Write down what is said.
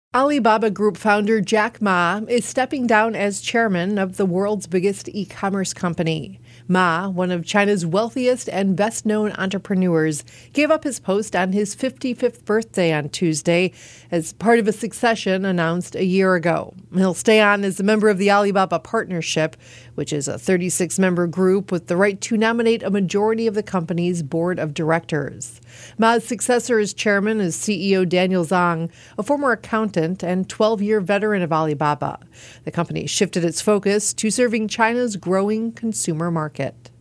Alibaba Group founder Jack Ma is stepping down as chairman of the world's biggest e-commerce company. Ma, one of China's wealthiest and best-known entrepreneurs, gave up his post on his 55th birthday on Tuesday as part of a succession announced a year ago. He'll stay on as a member of the Alibaba Partnership, which is a 36-member group with the right to nominate a majority of the company's board of directors. Ma's successor as chairman is CEO Daniel Zhang, a former accountant and 12-year veteran of Alibaba. The company shifted its focus to serving China's growing consumer market.